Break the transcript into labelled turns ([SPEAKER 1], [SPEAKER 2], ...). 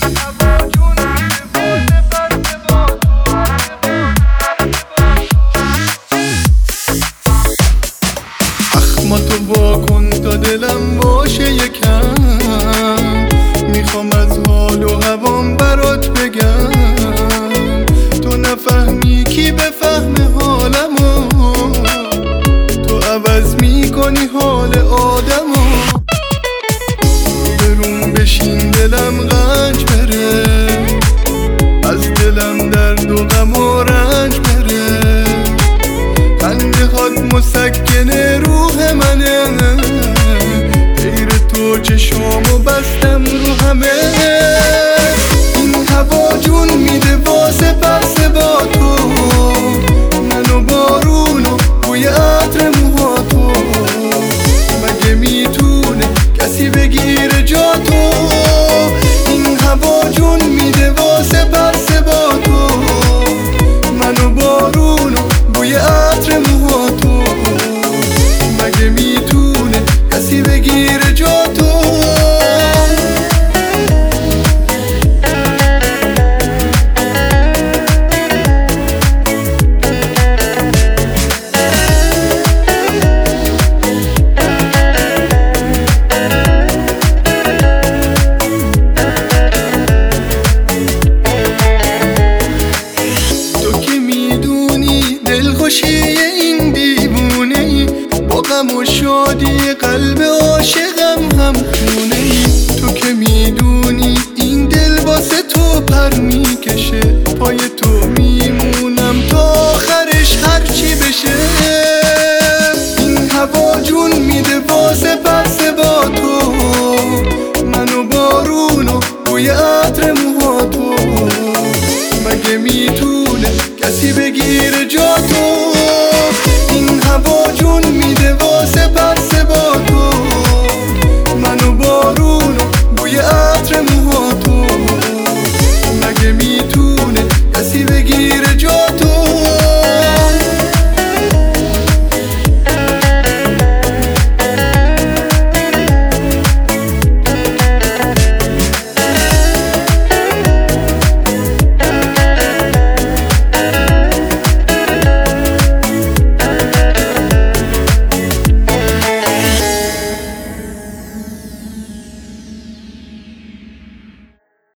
[SPEAKER 1] اخماتو واکن تا دلم باشه یکم، میخوام از حال و هوام برات بگم. تو نفهمی کی بفهمه حالمو، تو عوض میکنی حال آدمو. برون بشین دلم غنج بره، از دلم درد و غم و رنج بره. خنده هات مسکن روح منه، غیر تو چشامو بستم رو همه. این هوا جون میده واسه بحث با تو، منو بارونو بوی عطر موهاتو. مگه میتونه کسی بگیره جا تو؟ این هوا جون میده واسه بحث با تو، منو بارونو بوی عطر موهاتو. مگه میتونه کسی بگیره جا تو؟ دلخوشی این دیوونه ای، با غم و شادی قلب عاشقم هم خونه ای. تو که میدونی این دل واسه تو پر میکشه، پای تو میمونم تا آخرش هرچی بشه. این هوا جون میده واسه بحث با تو، منو بارونو بوی عطر موهاتو. مگه میتونه کسی بگیره جا تو؟